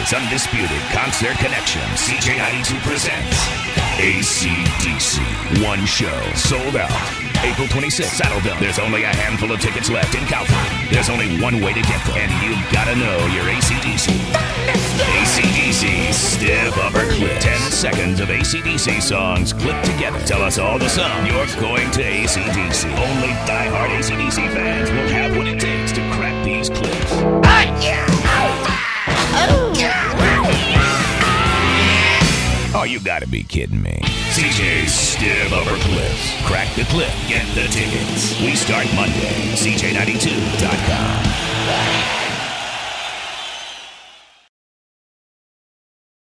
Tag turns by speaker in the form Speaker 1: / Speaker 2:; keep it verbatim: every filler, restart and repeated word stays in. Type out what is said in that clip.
Speaker 1: America's undisputed concert connection, C J ninety-two presents A C D C. One show, sold out. April twenty-sixth, Saddledome. There's only a handful of tickets left in Calgary. There's only one way to get them, and you've got to know your A C D C. A C D C, Stiff Upper Clip. Ten seconds of A C D C songs clipped together. Tell us all the songs you're going to A C D C. Only diehard A C D C fans will have what it takes to crack these clips. Oh, you gotta be kidding me. C J's Stiff Upper Clips. Crack the clip, get the tickets. We start Monday. C J ninety-two dot com.